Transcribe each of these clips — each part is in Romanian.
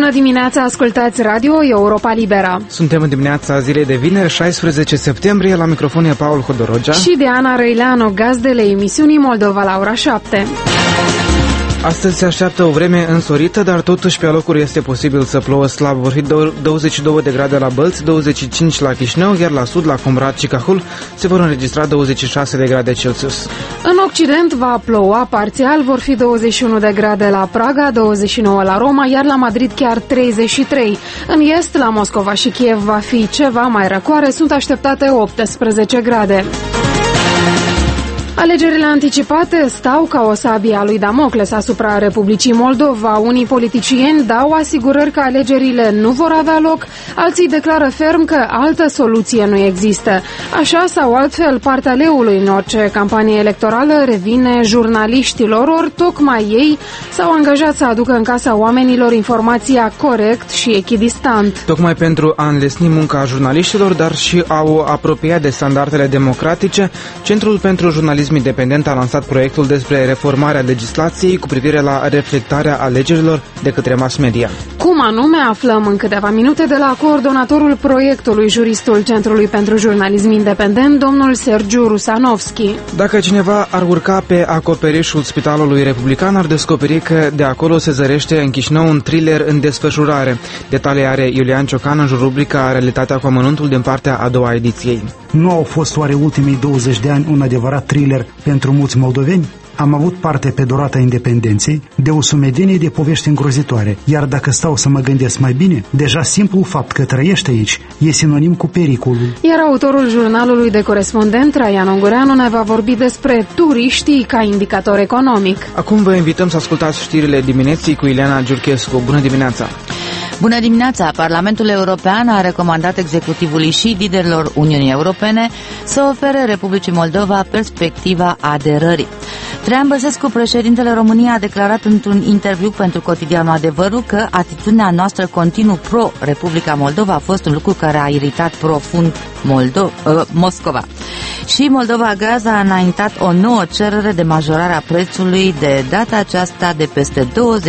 Bună dimineața, ascultați Radio Europa Liberă. Suntem în dimineața zilei de vineri, 16 septembrie, la microfon e Paul Hodorogea și Diana Răileanu, gazdele emisiunii Moldova la ora 7. Astăzi se așteaptă o vreme însorită, dar totuși pe alocuri este posibil să plouă slab. Vor fi 22 de grade la Bălți, 25 la Chișinău, iar la sud, la Comrat și Cahul, se vor înregistra 26 de grade Celsius. În Occident va ploua parțial, vor fi 21 de grade la Praga, 29 la Roma, iar la Madrid chiar 33. În est, la Moscova și Kiev va fi ceva mai răcoare, sunt așteptate 18 grade. Alegerile anticipate stau ca o sabie a lui Damocles asupra Republicii Moldova. Unii politicieni dau asigurări că alegerile nu vor avea loc, alții declară ferm că altă soluție nu există. Așa sau altfel, partea leului în orice campanie electorală revine jurnaliștilor, ori tocmai ei s-au angajat să aducă în casa oamenilor informația corect și echidistant. Tocmai pentru a înlesni munca jurnaliștilor, dar și a o apropia de standardele democratice, Centrul pentru Jurnalism Independent a lansat proiectul despre reformarea legislației cu privire la reflectarea alegerilor de către mass media. Cum anume, aflăm în câteva minute de la coordonatorul proiectului, juristul Centrului pentru Jurnalism Independent, domnul Sergiu Rusanovski. Dacă cineva ar urca pe acoperișul Spitalului Republican, ar descoperi că de acolo se zărește în Chișinău un thriller în desfășurare. Detalii are Iulian Ciocan în rubrica Realitatea cu amănuntul din partea a doua ediției. Nu au fost oare ultimii 20 de ani un adevărat thriller pentru mulți moldoveni? Am avut parte pe durata independenței de o sumedenie de povești îngrozitoare, iar dacă stau să mă gândesc mai bine, deja simplul fapt că trăiești aici e sinonim cu pericolul. Iar autorul jurnalului de corespondent, Traian Ungureanu, ne va vorbi despre turiștii ca indicator economic. Acum vă invităm să ascultați știrile dimineții cu Ileana Giurchescu. Bună dimineața! Bună dimineața! Parlamentul European a recomandat executivului și liderilor Uniunii Europene să ofere Republicii Moldova perspectiva aderării. Traian Băsescu, președintele României, a declarat într-un interviu pentru cotidianul Adevărul că atitudinea noastră continuu pro-Republica Moldova a fost un lucru care a iritat profund Moscova. Și Moldova Gaz a înaintat o nouă cerere de majorare a prețului, de data aceasta de peste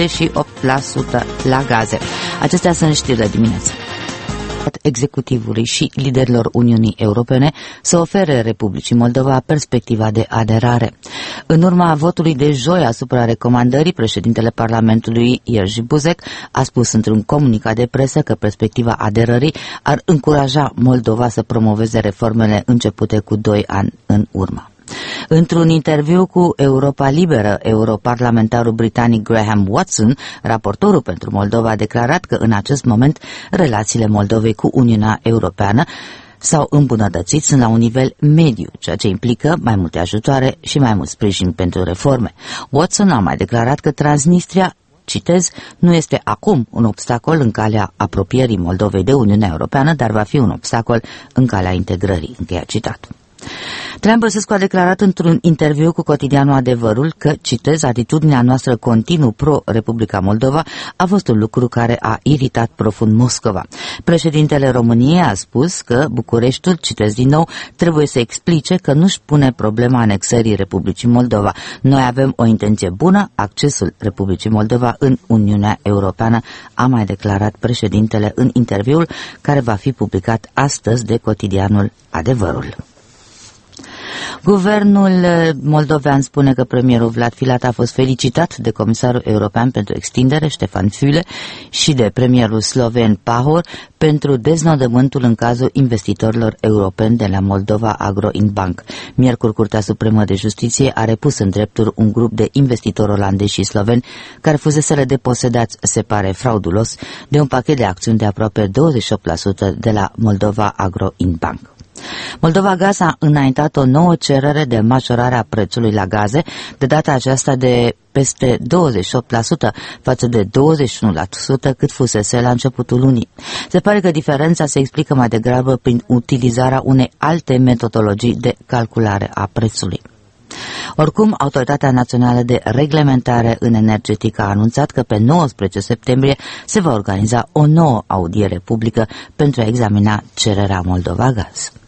28% la gaze. Acestea sunt știrile dimineții. Executivului și liderilor Uniunii Europene să ofere Republicii Moldova perspectiva de aderare. În urma votului de joi asupra recomandării, președintele Parlamentului, Jerzy Buzek, a spus într-un comunicat de presă că perspectiva aderării ar încuraja Moldova să promoveze reformele începute cu 2 ani în urmă. Într-un interviu cu Europa Liberă, europarlamentarul britanic Graham Watson, raportorul pentru Moldova, a declarat că în acest moment relațiile Moldovei cu Uniunea Europeană s-au îmbunătățit, sunt la un nivel mediu, ceea ce implică mai multe ajutoare și mai mult sprijin pentru reforme. Watson a mai declarat că Transnistria, citez, nu este acum un obstacol în calea apropierii Moldovei de Uniunea Europeană, dar va fi un obstacol în calea integrării. Încheia citatul. Traian Băsescu a declarat într-un interviu cu cotidianul Adevărul că, citez, atitudinea noastră continuu pro-Republica Moldova a fost un lucru care a iritat profund Moscova. Președintele României a spus că Bucureștiul, citez din nou, trebuie să explice că nu-și pune problema anexării Republicii Moldova. Noi avem o intenție bună, accesul Republicii Moldova în Uniunea Europeană, a mai declarat președintele în interviul care va fi publicat astăzi de cotidianul Adevărul. Guvernul moldovean spune că premierul Vlad Filat a fost felicitat de comisarul european pentru extindere, Ștefan Füle, și de premierul sloven Pahor pentru deznodământul în cazul investitorilor europeni de la Moldova Agro Bank. Miercuri, Curtea Supremă de Justiție a repus în drepturi un grup de investitori olandezi și sloveni care fuseseră deposedați, se pare fraudulos, de un pachet de acțiuni de aproape 28% de la Moldova Agro Bank. Moldova Gaz a înaintat o nouă cerere de majorare a prețului la gaze, de data aceasta de peste 28% față de 21% cât fusese la începutul lunii. Se pare că diferența se explică mai degrabă prin utilizarea unei alte metodologii de calculare a prețului. Oricum, Autoritatea Națională de Reglementare în Energetică a anunțat că pe 19 septembrie se va organiza o nouă audiere publică pentru a examina cererea Moldova Gaz.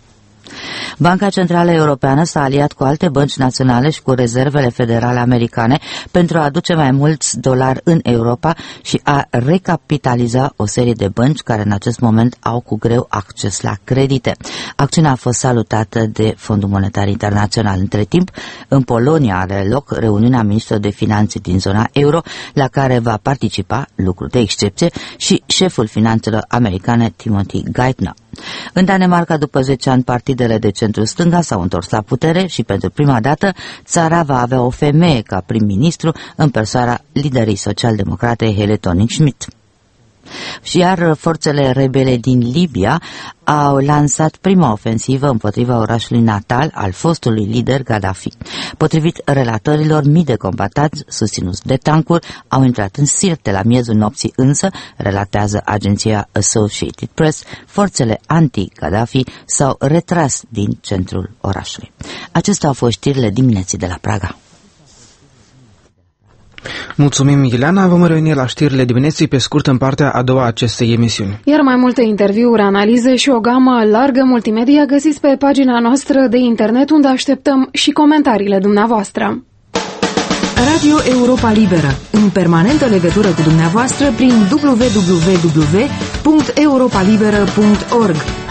Banca Centrală Europeană s-a aliat cu alte bănci naționale și cu rezervele federale americane pentru a aduce mai mulți dolari în Europa și a recapitaliza o serie de bănci care în acest moment au cu greu acces la credite. Acțiunea a fost salutată de Fondul Monetar Internațional. Între timp, în Polonia are loc reuniunea ministrilor de finanțe din zona euro, la care va participa, lucru de excepție, și șeful finanțelor americane Timothy Geithner. În Danemarca, după 10 ani, partidele de centru-stânga s-au întors la putere și pentru prima dată țara va avea o femeie ca prim-ministru în persoana liderii social-democrate Helle Thorning-Schmidt. Și iar forțele rebele din Libia au lansat prima ofensivă împotriva orașului natal al fostului lider Gaddafi. Potrivit relatorilor, mii de combatanți susținuți de tancuri au intrat în Sirte la miezul nopții, însă, relatează agenția Associated Press, forțele anti-Gaddafi s-au retras din centrul orașului. Acestea au fost știrile dimineții de la Praga. Mulțumim, Ileana. Vom reveni la știrile dimineții pe scurt în partea a doua a acestei emisiuni. Iar mai multe interviuri, analize și o gamă largă multimedia găsiți pe pagina noastră de internet, unde așteptăm și comentariile dumneavoastră. Radio Europa Liberă, în permanentă legătură cu dumneavoastră prin www.europalibera.org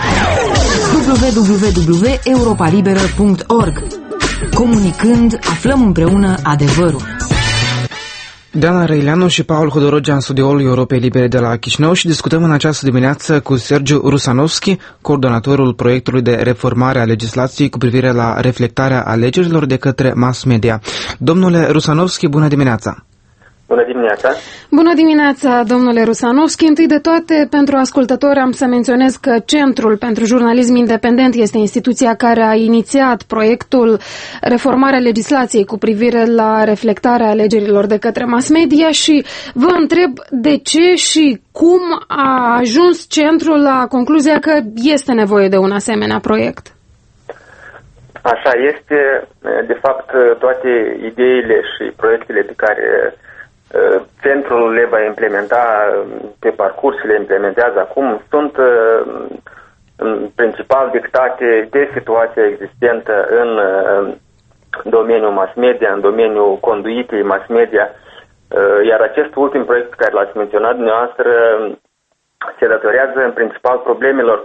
www.europalibera.org. Comunicând, aflăm împreună adevărul. Diana Răileanu și Paul Hodorogea în studioul Europei Libere de la Chișinău și discutăm în această dimineață cu Sergiu Rusanovski, coordonatorul proiectului de reformare a legislației cu privire la reflectarea alegerilor de către mass media. Domnule Rusanovski, bună dimineața! Bună dimineața! Bună dimineața, domnule Rusanovski. Întâi de toate, pentru ascultători am să menționez că Centrul pentru Jurnalism Independent este instituția care a inițiat proiectul reformarea legislației cu privire la reflectarea alegerilor de către mass media și vă întreb de ce și cum a ajuns Centrul la concluzia că este nevoie de un asemenea proiect. Așa este. De fapt, toate ideile și proiectele pe care Centrul le va implementa pe parcurs și le implementează acum sunt în principal dictate de situația existentă în domeniul mass media, în domeniul conduitei mass media, iar acest ultim proiect pe care l-ați menționat dumneavoastră se datorează în principal problemelor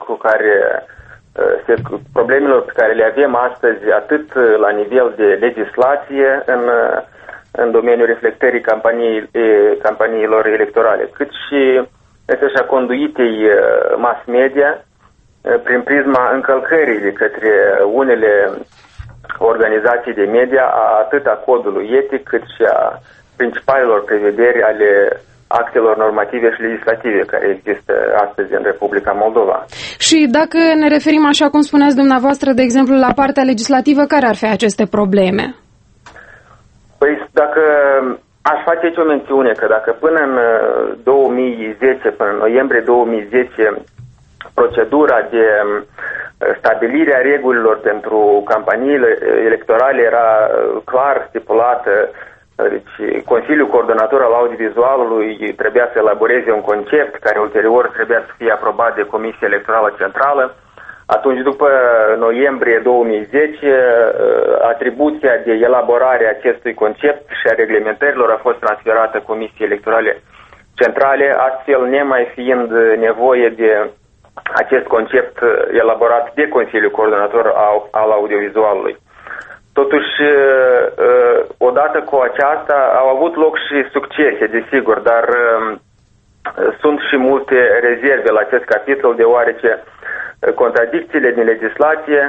pe care le avem astăzi atât la nivel de legislație în domeniul reflectării campaniilor electorale, cât și a conduitei mass media prin prisma încălcării de către unele organizații de media atât a codului etic cât și a principalelor prevederi ale actelor normative și legislative care există astăzi în Republica Moldova. Și dacă ne referim, așa cum spuneați dumneavoastră, de exemplu, la partea legislativă, care ar fi aceste probleme? Păi dacă aș face aici o mențiune că dacă până în 2010, până în noiembrie 2010, procedura de stabilire a regulilor pentru campaniile electorale era clar stipulată, deci Consiliul Coordonator al Audiovizualului trebuia să elaboreze un concept care ulterior trebuia să fie aprobat de Comisia Electorală Centrală. Atunci, după noiembrie 2010, atribuția de elaborare a acestui concept și a reglementărilor a fost transferată Comisiei Electorale Centrale, astfel nemai fiind nevoie de acest concept elaborat de Consiliul Coordonator al Audiovizualului. Totuși, odată cu aceasta au avut loc și succese, desigur, dar sunt și multe rezerve la acest capitol, deoarece contradicțiile din legislație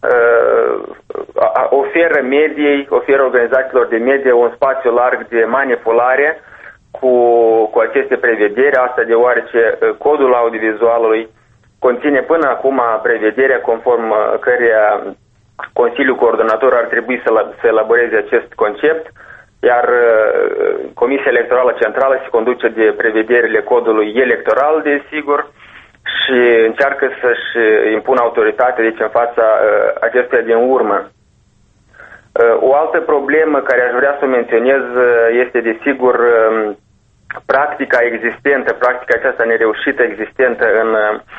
oferă organizațiilor de media un spațiu larg de manipulare cu aceste prevederi, asta deoarece codul audiovizualului conține până acum prevederea conform căreia Consiliul Coordonator ar trebui să elaboreze acest concept, iar Comisia Electorală Centrală se conduce de prevederile codului electoral, desigur, și încearcă să-și impună autoritate, deci în fața acestuia din urmă. O altă problemă care aș vrea să o menționez este, desigur, practica aceasta nereușită existentă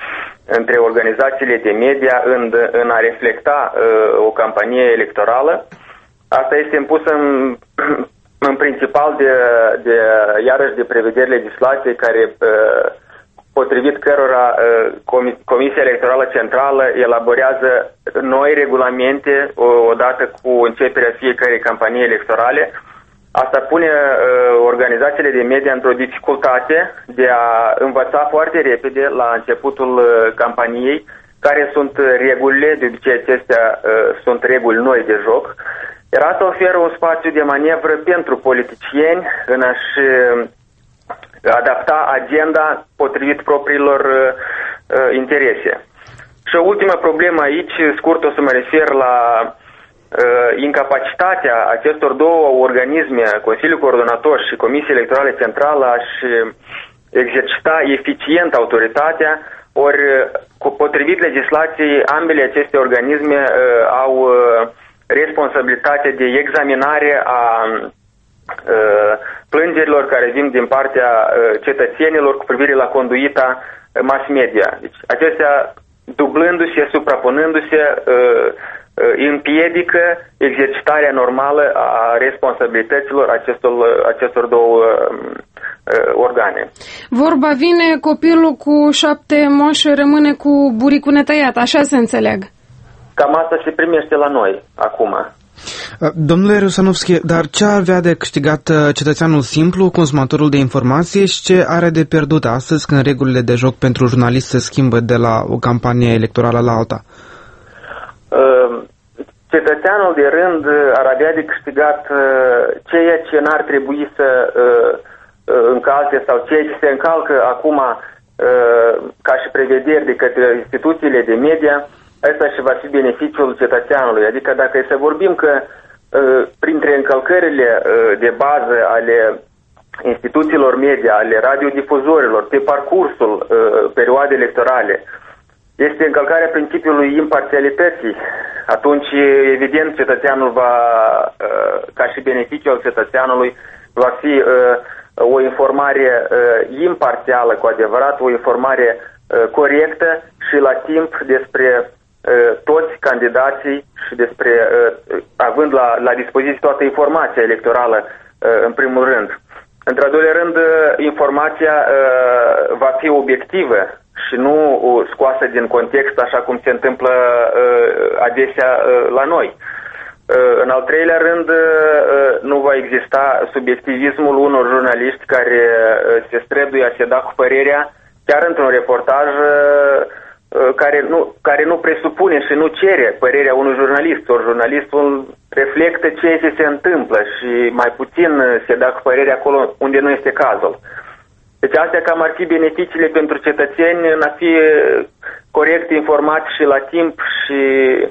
între organizațiile de media în a reflecta o campanie electorală. Asta este impusă în principal iarăși de prevederi legislației care, potrivit cărora Comisia Electorală Centrală elaborează noi regulamente odată cu începerea fiecărei campanii electorale. Asta pune organizațiile de media într-o dificultate de a învăța foarte repede la începutul campaniei care sunt regulile, de obicei acestea sunt reguli noi de joc, iar asta oferă un spațiu de manevră pentru politicieni în a-și adapta agenda potrivit propriilor interese. Și o ultimă problemă aici, scurt o să mă refer la incapacitatea acestor două organisme, Consiliul Coordonator și Comisia Electorală Centrală, a-și exercita eficient autoritatea, ori potrivit legislației, ambele aceste organisme au responsabilitatea de examinare a plângerilor care vin din partea cetățenilor cu privire la conduita mass media. Deci, acestea, dublându-se, suprapunându-se, împiedică exercitarea normală a responsabilităților acestor două organe. Vorba vine, copilul cu 7 moși rămâne cu buricul netăiat, așa se înțeleg. Cam asta se primește la noi acum. Domnule Rusanovski, dar ce ar avea de câștigat cetățeanul simplu, consumatorul de informație, și ce are de pierdut astăzi când regulile de joc pentru jurnalist se schimbă de la o campanie electorală la alta? Cetățeanul de rând ar avea de câștigat ceea ce n-ar trebui să încalce sau ceea ce se încalcă acum ca și prevederi de către instituțiile de media. Asta și va fi beneficiul cetățeanului. Adică dacă să vorbim că printre încălcările de bază ale instituțiilor media, ale radiodifuzorilor, pe parcursul perioadei electorale, este încălcarea principiului imparțialității, atunci evident cetățeanul ca și beneficiul cetățeanului, va fi o informare imparțială cu adevărat, o informare corectă și la timp despre toți candidații și având la dispoziție toată informația electorală în primul rând. Într-al doilea rând, informația va fi obiectivă și nu scoasă din context așa cum se întâmplă adesea la noi. În al treilea rând, nu va exista subiectivismul unor jurnaliști care se străduie a se da cu părerea chiar într-un reportaj care nu presupune și nu cere părerea unui jurnalist. Ori jurnalistul reflectă ceea ce se întâmplă și mai puțin se dă cu părerea acolo unde nu este cazul. Deci astea cam ar fi beneficiile pentru cetățeni în a fi corect informați și la timp și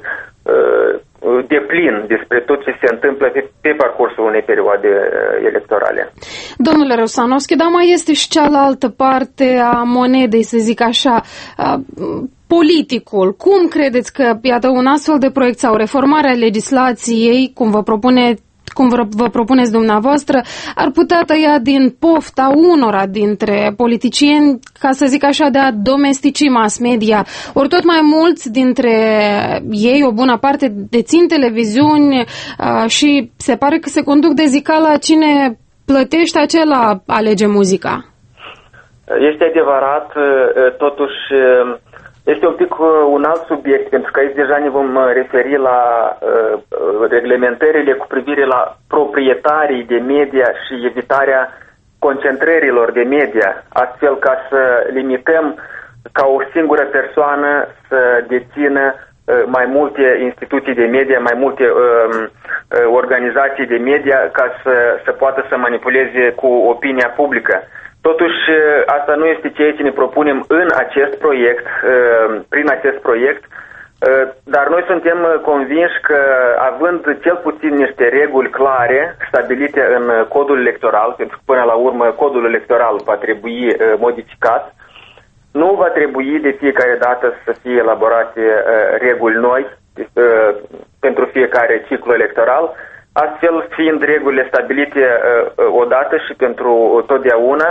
deplin despre tot ce se întâmplă pe parcursul unei perioade electorale. Domnule Rusanovski, dar mai este și cealaltă parte a monedei, să zic așa, politicul. Cum credeți că, iată, un astfel de proiect sau reformarea legislației, cum vă propuneți dumneavoastră, ar putea tăia din pofta unora dintre politicieni, ca să zic așa, de a domestici mass media? Ori tot mai mulți dintre ei, o bună parte, dețin televiziuni și se pare că se conduc de zicala cine plătește, acela alege muzica. Este adevărat, totuși este un pic un alt subiect, pentru că aici deja ne vom referi la reglementările cu privire la proprietarii de media și evitarea concentrărilor de media, astfel ca să limităm ca o singură persoană să dețină mai multe instituții de media, mai multe organizații de media, ca să poată să manipuleze cu opinia publică. Totuși, asta nu este ceea ce ne propunem în acest proiect, prin acest proiect, dar noi suntem convinși că, având cel puțin niște reguli clare stabilite în codul electoral, pentru că până la urmă codul electoral va trebui modificat, nu va trebui de fiecare dată să fie elaborate reguli noi pentru fiecare ciclu electoral, astfel fiind regulile stabilite odată și pentru totdeauna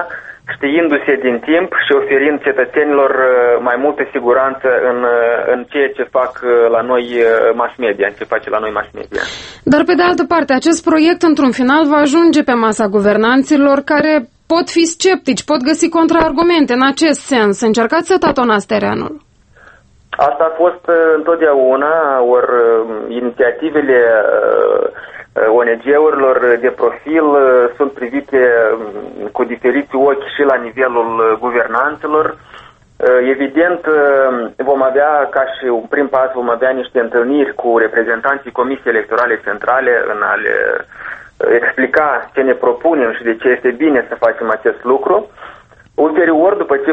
știindu-se din timp și oferind cetățenilor mai multă siguranță în ceea ce fac la noi mass media, în ce face la noi mass media. Dar pe de altă parte, acest proiect într-un final va ajunge pe masa guvernanților care pot fi sceptici, pot găsi contraargumente în acest sens. Încercați să tatonați terenul. Asta a fost întotdeauna, ori inițiativele ONG-urilor de profil sunt privite cu diferiți ochi și la nivelul guvernanților. Evident, vom avea, ca și un prim pas, vom avea niște întâlniri cu reprezentanții Comisiei Electorale Centrale în a le explica ce ne propunem și de ce este bine să facem acest lucru. Ulterior, după ce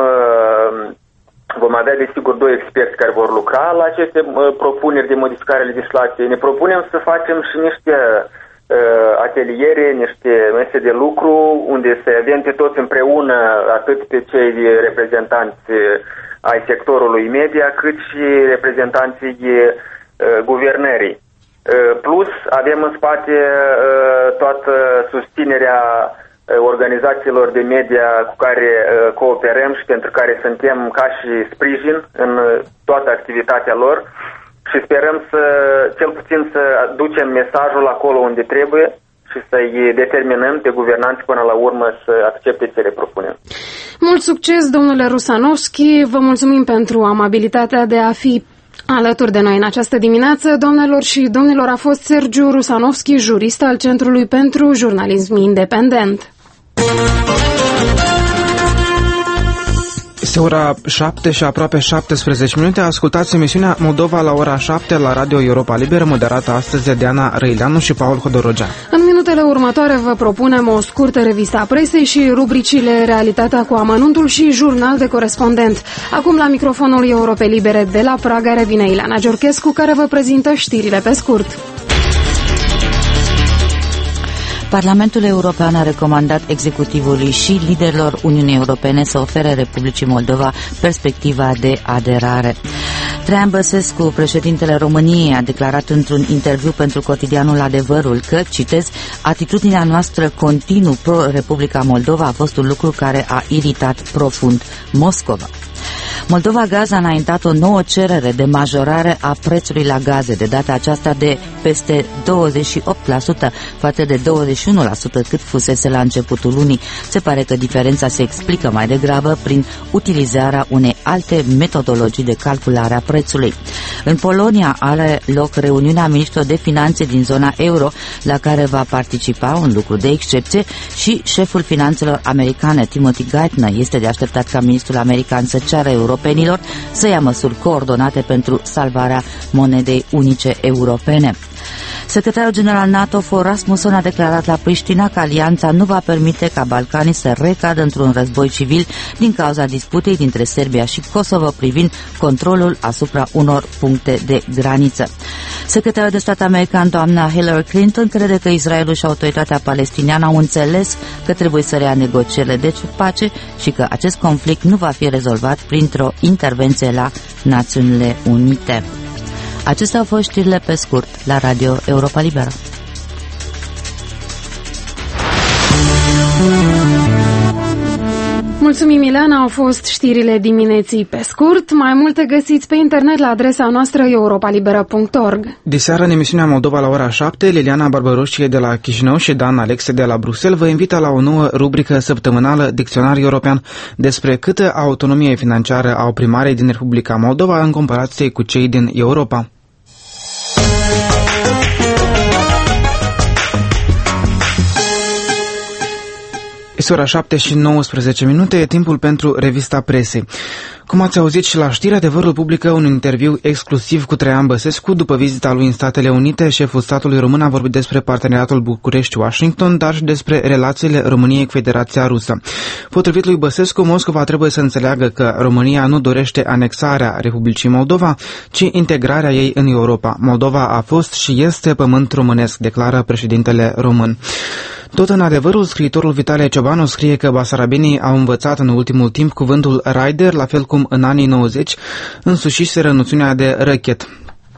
vom avea, desigur, 2 experți care vor lucra la aceste propuneri de modificare a legislației. Ne propunem să facem și niște ateliere, niște mese de lucru, unde să avem pe toți împreună, atât pe cei reprezentanți ai sectorului media, cât și reprezentanții guvernării. Plus, avem în spate toată susținerea organizațiilor de media cu care cooperăm și pentru care suntem ca și sprijin în toată activitatea lor și sperăm cel puțin să ducem mesajul acolo unde trebuie și să-i determinăm pe guvernanți până la urmă să accepte ce le propunem. Mult succes, domnule Rusanovski, vă mulțumim pentru amabilitatea de a fi alături de noi în această dimineață. Doamnelor și domnilor, a fost Sergiu Rusanovski, jurist al Centrului pentru Jurnalism Independent. Este ora 7 și aproape 17 minute. Ascultați emisiunea Moldova la ora 7 la Radio Europa Liberă, moderată astăzi de Diana Răileanu și Paul Hodorogea. În minutele următoare vă propunem o scurtă revistă a presei și rubricile Realitatea cu amănuntul și Jurnal de corespondent. Acum la microfonul Europe Libere de la Praga revine Ileana Georgescu, care vă prezintă știrile pe scurt. Parlamentul European a recomandat executivului și liderilor Uniunii Europene să ofere Republicii Moldova perspectiva de aderare. Traian Băsescu, președintele României, a declarat într-un interviu pentru cotidianul Adevărul că, citez, atitudinea noastră continuu pro-Republica Moldova a fost un lucru care a iritat profund Moscova. Moldova Gaz a înaintat o nouă cerere de majorare a prețului la gaze, de data aceasta de peste 28% față de 21% cât fusese la începutul lunii. Se pare că diferența se explică mai degrabă prin utilizarea unei alte metodologii de calculare a prețului. În Polonia are loc reuniunea ministrilor de finanțe din zona euro, la care va participa, un lucru de excepție, și șeful finanțelor americane, Timothy Geithner. Este de așteptat ca ministrul american să ceară europenilor să ia măsuri coordonate pentru salvarea monedei unice europene. Secretarul general NATO, Fogh Rasmussen, a declarat la Priștina că alianța nu va permite ca Balcanii să recadă într-un război civil din cauza disputei dintre Serbia și Kosovo privind controlul asupra unor puncte de graniță. Secretarul de stat american, doamna Hillary Clinton, crede că Israelul și autoritatea palestiniană au înțeles că trebuie să reia negocierile de pace și că acest conflict nu va fi rezolvat printr-o intervenție la Națiunile Unite. Acestea au fost știrile pe scurt la Radio Europa Liberă. Mulțumim, Ileana, au fost știrile dimineții pe scurt. Mai multe găsiți pe internet la adresa noastră europalibera.org. Diseară în emisiunea Moldova la ora 7, Liliana Barbaroșie de la Chișinău și Dan Alexe de la Bruxelles vă invită la o nouă rubrică săptămânală Dicționar European despre câtă autonomie financiară au primarii din Republica Moldova în comparație cu cei din Europa. Este ora 7 și 19 minute, e timpul pentru revista presei. Cum ați auzit și la știri, Adevărul publică un interviu exclusiv cu Traian Băsescu. După vizita lui în Statele Unite, șeful statului român a vorbit despre parteneriatul București-Washington, dar și despre relațiile României cu Federația Rusă. Potrivit lui Băsescu, Moscova trebuie să înțeleagă că România nu dorește anexarea Republicii Moldova, ci integrarea ei în Europa. Moldova a fost și este pământ românesc, declară președintele român. Tot în Adevărul, scriitorul Vitalie Ciobanu scrie că basarabenii au învățat în ultimul timp cuvântul rider, la fel cum în anii 90 însușiseră noțiunea de răchet.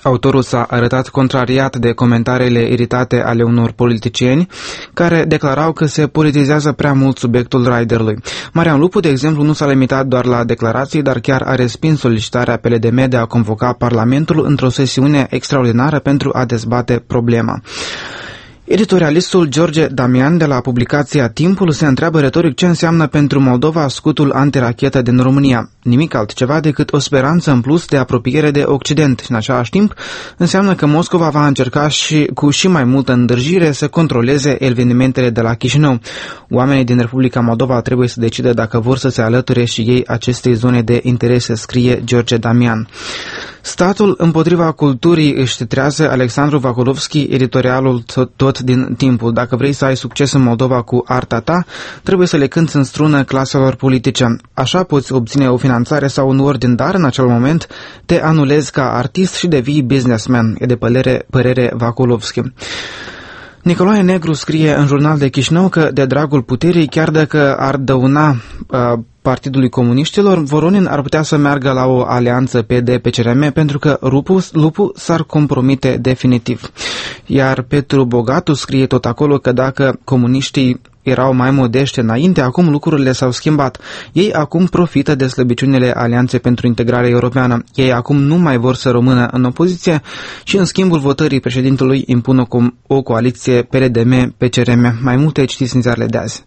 Autorul s-a arătat contrariat de comentariile iritate ale unor politicieni care declarau că se politizează prea mult subiectul riderului. Marian Lupu, de exemplu, nu s-a limitat doar la declarații, dar chiar a respins solicitarea PLDM de a convoca Parlamentul într-o sesiune extraordinară pentru a dezbate problema. Editorialistul George Damian de la publicația Timpul se întreabă retoric ce înseamnă pentru Moldova scutul antirachetă din România. Nimic altceva decât o speranță în plus de apropiere de Occident și în același timp înseamnă că Moscova va încerca cu și mai multă îndârjire să controleze evenimentele de la Chișinău. Oamenii din Republica Moldova trebuie să decidă dacă vor să se alăture și ei acestei zone de interese, scrie George Damian. Statul împotriva culturii își titrează Alexandru Vakulovski, editorialul tot din Timpul. Dacă vrei să ai succes în Moldova cu arta ta, trebuie să le cânți în strună claselor politice. Așa poți obține o finanțare sau un ordin, dar în acel moment te anulezi ca artist și devii businessman, e de părere Vakulovski. Nicolae Negru scrie în Jurnal de Chișinău că de dragul puterii, chiar dacă ar dăuna Partidului Comuniștilor, Voronin ar putea să meargă la o alianță PD-PCRM pentru că Lupu s-ar compromite definitiv. Iar Petru Bogatu scrie tot acolo că dacă comuniștii erau mai modești înainte, acum lucrurile s-au schimbat. Ei acum profită de slăbiciunile Alianței pentru Integrare Europeană. Ei acum nu mai vor să rămână în opoziție și în schimbul votării președintelui impun o coaliție PLDM-PCRM. Mai multe citiți în ziarele de azi.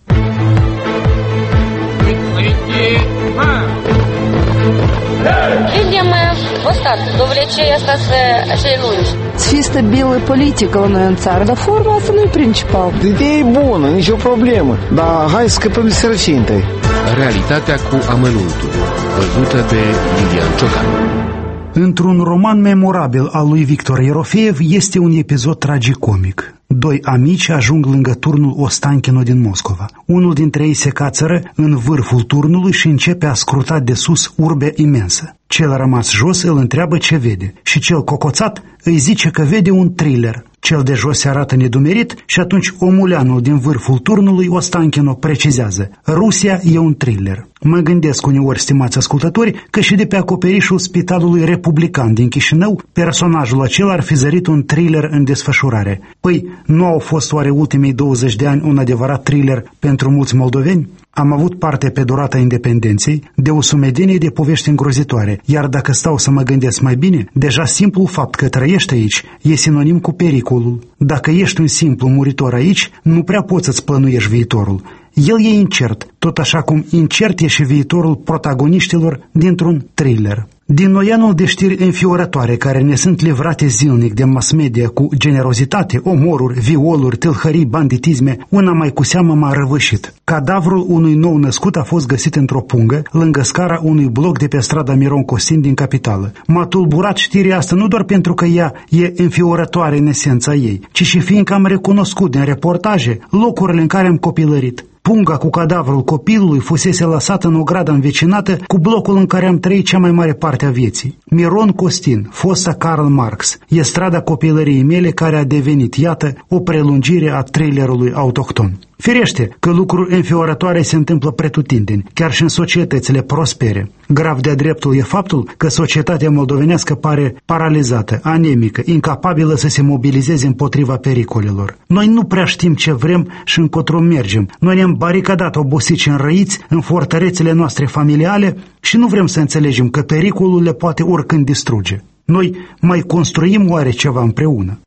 Видим остаток, довлечение остаться lungi. Să fie stabilă politică la noi în țară, dar forma asta nu e principal. Ideea e bună, nicio problemă, dar hai să scăpăm de sărăcie întâi. Realitatea cu amănuntul, văzută de Lilian Ciocan. Într-un roman memorabil al lui Victor Erofeev este un episod tragicomic. Doi amici ajung lângă turnul Ostanchino din Moscova. Unul dintre ei se cațără în vârful turnului și începe a scruta de sus urbe imensă. Cel rămas jos îl întreabă ce vede și cel cocoțat îi zice că vede un thriller. Cel de jos se arată nedumerit și atunci omuleanul din vârful turnului Ostanchino precizează: Rusia e un thriller. Mă gândesc uneori, stimați ascultători, că și de pe acoperișul Spitalului Republican din Chișinău, personajul acela ar fi zărit un thriller în desfășurare. Păi, nu au fost oare ultimii 20 de ani un adevărat thriller pentru mulți moldoveni? Am avut parte pe durata independenței de o sumedenie de povești îngrozitoare, iar dacă stau să mă gândesc mai bine, deja simplul fapt că trăiești aici e sinonim cu pericolul. Dacă ești un simplu muritor aici, nu prea poți să-ți plănuiești viitorul. El e incert, tot așa cum incert e și viitorul protagoniștilor dintr-un thriller. Din noianul de știri înfiorătoare care ne sunt livrate zilnic de mass media cu generozitate, omoruri, violuri, tâlhării, banditisme, una mai cu seamă m-a răvășit. Cadavrul unui nou născut a fost găsit într-o pungă, lângă scara unui bloc de pe strada Miron Costin din capitală. M-a tulburat știrea asta nu doar pentru că ea e înfiorătoare în esența ei, ci și fiindcă am recunoscut din reportaje locurile în care am copilărit. Punga cu cadavrul copilului fusese lăsată în o gradă învecinată cu blocul în care am trăit cea mai mare parte a vieții. Miron Costin, fosta Karl Marx, e strada copilăriei mele care a devenit, iată, o prelungire a thrillerului autohton. Firește că lucruri înfiorătoare se întâmplă pretutindeni, chiar și în societățile prospere. Grav de-a dreptul e faptul că societatea moldovenească pare paralizată, anemică, incapabilă să se mobilizeze împotriva pericolelor. Noi nu prea știm ce vrem și încotro mergem. Noi ne-am baricadat obosiți și înrăiți în fortărețele noastre familiale și nu vrem să înțelegem că pericolul le poate oricând distruge. Noi mai construim oare ceva împreună?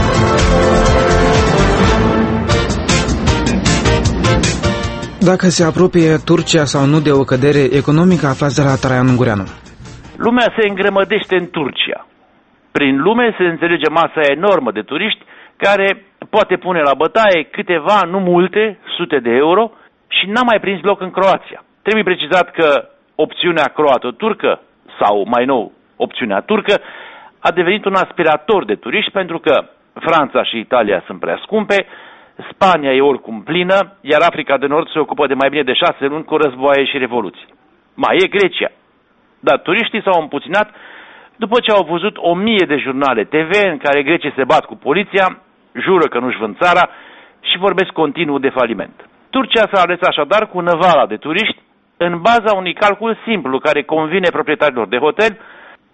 Dacă se apropie Turcia sau nu de o cădere economică, aflați de la Traian Ungureanu. Lumea se îngrămădește în Turcia. Prin lume se înțelege masa enormă de turiști care poate pune la bătaie câteva, nu multe, sute de euro și n-a mai prins loc în Croația. Trebuie precizat că opțiunea croato-turcă, sau mai nou opțiunea turcă, a devenit un aspirator de turiști pentru că Franța și Italia sunt prea scumpe, Spania e oricum plină, iar Africa de Nord se ocupă de mai bine de 6 luni cu războaie și revoluții. Mai e Grecia. Dar turiștii s-au împuținat după ce au văzut 1000 de jurnale TV în care grecii se bat cu poliția, jură că nu-și vând țara și vorbesc continuu de faliment. Turcia s-a ales așadar cu năvala de turiști în baza unui calcul simplu care convine proprietarilor de hotel,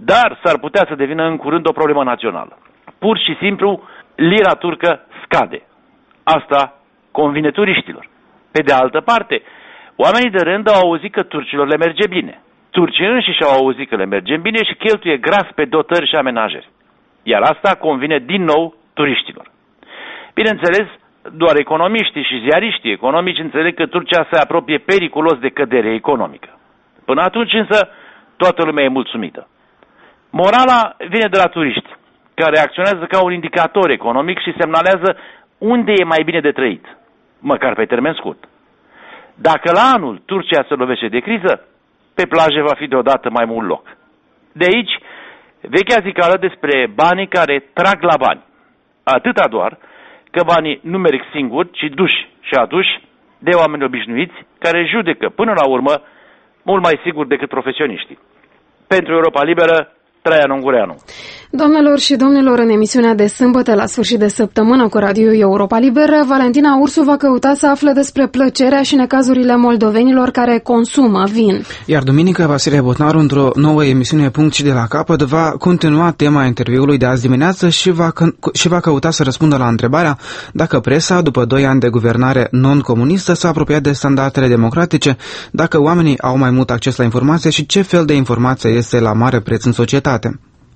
dar s-ar putea să devină în curând o problemă națională. Pur și simplu, lira turcă scade. Asta convine turiștilor. Pe de altă parte, oamenii de rând au auzit că turcilor le merge bine. Turcii înșiși au auzit că le merge bine și cheltuie gras pe dotări și amenajări. Iar asta convine din nou turiștilor. Bineînțeles, doar economiștii și ziariștii economici înțeleg că Turcia se apropie periculos de cădere economică. Până atunci însă, toată lumea e mulțumită. Morala vine de la turiști, care acționează ca un indicator economic și semnalează unde e mai bine de trăit, măcar pe termen scurt. Dacă la anul Turcia se lovește de criză, pe plaje va fi deodată mai mult loc. De aici, vechea zicală despre banii care trag la bani. Atâta doar că banii nu merg singuri, ci duși și aduși de oameni obișnuiți care judecă până la urmă mult mai sigur decât profesioniștii. Pentru Europa Liberă, Traian Ungureanu. Doamnelor și domnilor, în emisiunea de sâmbătă la sfârșit de săptămână cu Radio Europa Liberă, Valentina Ursu va căuta să afle despre plăcerea și necazurile moldovenilor care consumă vin. Iar duminică, Vasile Botnaru, într-o nouă emisiune Punct și de la capăt, va continua tema interviului de azi dimineață și va căuta să răspundă la întrebarea dacă presa, după 2 ani de guvernare non-comunistă, s-a apropiat de standardele democratice, dacă oamenii au mai mult acces la informație și ce fel de informație este la mare preț în societate.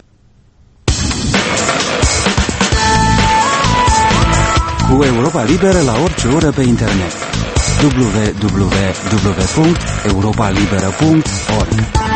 Cu Europa Liberă la orice oră pe internet. www.europalibera.org.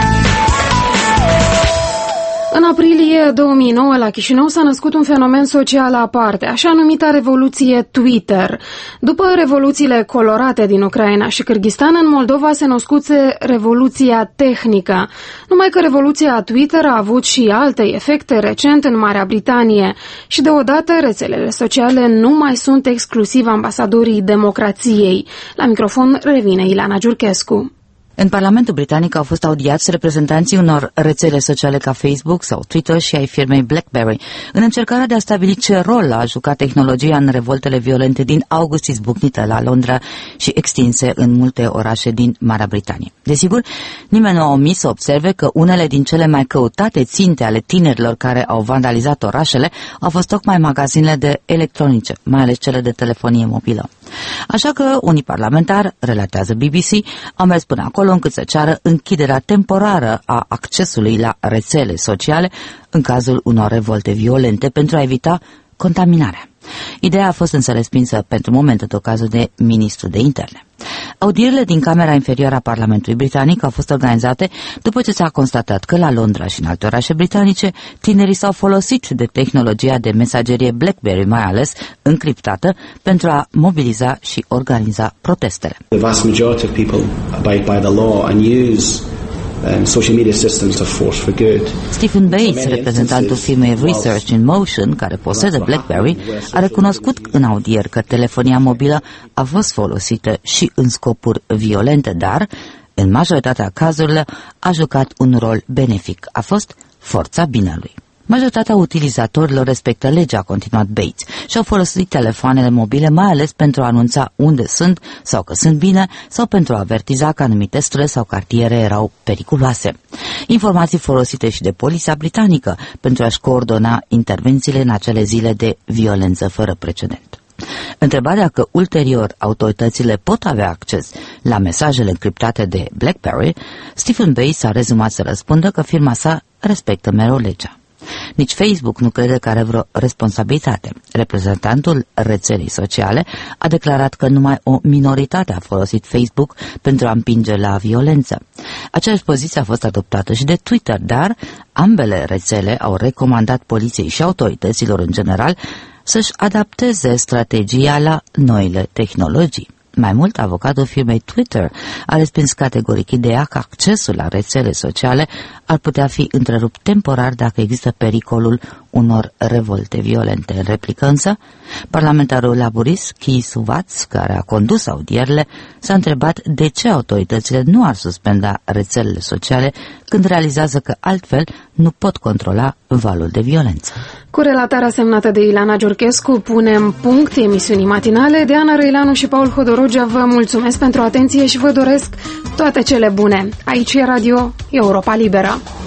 În aprilie 2009, la Chișinău, s-a născut un fenomen social aparte, așa numita revoluție Twitter. După revoluțiile colorate din Ucraina și Kârghistan, în Moldova se născuse revoluția tehnică. Numai că revoluția Twitter a avut și alte efecte recent în Marea Britanie și deodată rețelele sociale nu mai sunt exclusiv ambasadorii democrației. La microfon revine Ilana Giurchescu. În Parlamentul Britanic au fost audiați reprezentanții unor rețele sociale ca Facebook sau Twitter și ai firmei BlackBerry, în încercarea de a stabili ce rol a jucat tehnologia în revoltele violente din august izbucnite la Londra și extinse în multe orașe din Marea Britanie. Desigur, nimeni nu a omis să observe că unele din cele mai căutate ținte ale tinerilor care au vandalizat orașele au fost tocmai magazinele de electronice, mai ales cele de telefonie mobilă. Așa că unii parlamentari, relatează BBC, au mers până acolo încât să ceară închiderea temporară a accesului la rețele sociale în cazul unor revolte violente pentru a evita contaminarea. Ideea a fost însă respinsă pentru moment în cazul de ministru de interne. Audierile din Camera Inferioară a Parlamentului Britanic au fost organizate după ce s-a constatat că la Londra și în alte orașe britanice tinerii s-au folosit de tehnologia de mesagerie BlackBerry, mai ales încriptată, pentru a mobiliza și organiza protestele. The vast majority of people abide by the law and use social media systems of force for good. Stephen Bates, reprezentantul firmei Research in Motion, care posedă BlackBerry, a recunoscut în audieri că telefonia mobilă a fost folosită și în scopuri violente, dar, în majoritatea cazurilor, a jucat un rol benefic. A fost forța binelui. Majoritatea utilizatorilor respectă legea, a continuat Bates, și au folosit telefoanele mobile mai ales pentru a anunța unde sunt sau că sunt bine sau pentru a avertiza că anumite străzi sau cartiere erau periculoase. Informații folosite și de poliția britanică pentru a-și coordona intervențiile în acele zile de violență fără precedent. Întrebarea că ulterior autoritățile pot avea acces la mesajele încriptate de BlackBerry, Stephen Bates a rezumat să răspundă că firma sa respectă mereu legea. Nici Facebook nu crede că are vreo responsabilitate. Reprezentantul rețelei sociale a declarat că numai o minoritate a folosit Facebook pentru a împinge la violență. Aceeași poziție a fost adoptată și de Twitter, dar ambele rețele au recomandat poliției și autorităților în general să-și adapteze strategia la noile tehnologii. Mai mult, avocatul firmei Twitter a respins categoric ideea că accesul la rețele sociale ar putea fi întrerupt temporar dacă există pericolul unor revolte violente. În replică însă, parlamentarul laburist Keith Watts, care a condus audierile, s-a întrebat de ce autoritățile nu ar suspenda rețelele sociale când realizează că altfel nu pot controla valul de violență. Cu relatarea semnată de Ilana Giurchescu punem punct emisiunii matinale. De Ana Răileanu și Paul Hodorogea vă mulțumesc pentru atenție și vă doresc toate cele bune. Aici e Radio Europa Liberă.